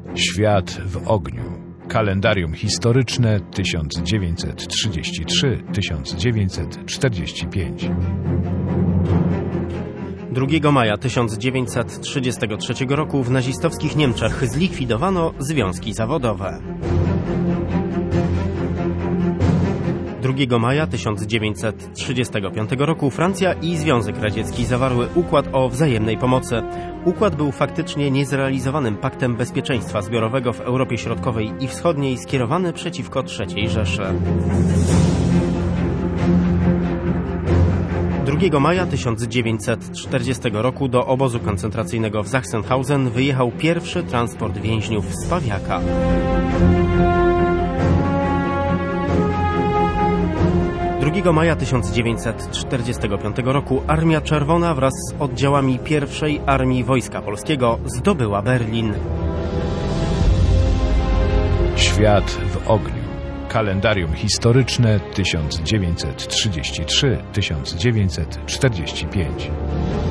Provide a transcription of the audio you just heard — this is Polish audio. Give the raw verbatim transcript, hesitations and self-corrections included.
Świat w ogniu. Kalendarium historyczne tysiąc dziewięćset trzydziesty trzeci do tysiąc dziewięćset czterdziestego piątego. drugiego maja tysiąc dziewięćset trzydziestego trzeciego roku w nazistowskich Niemczech zlikwidowano związki zawodowe. drugiego maja tysiąc dziewięćset trzydziestego piątego roku Francja i Związek Radziecki zawarły układ o wzajemnej pomocy. Układ był faktycznie niezrealizowanym paktem bezpieczeństwa zbiorowego w Europie Środkowej i Wschodniej skierowany przeciwko trzeciej Rzeszy. drugiego maja tysiąc dziewięćset czterdziestego roku do obozu koncentracyjnego w Sachsenhausen wyjechał pierwszy transport więźniów z Pawiaka. drugiego maja tysiąc dziewięćset czterdziestego piątego roku Armia Czerwona wraz z oddziałami pierwszej Armii Wojska Polskiego zdobyła Berlin. Świat w ogniu. Kalendarium historyczne tysiąc dziewięćset trzydziesty trzeci do tysiąc dziewięćset czterdziestego piątego.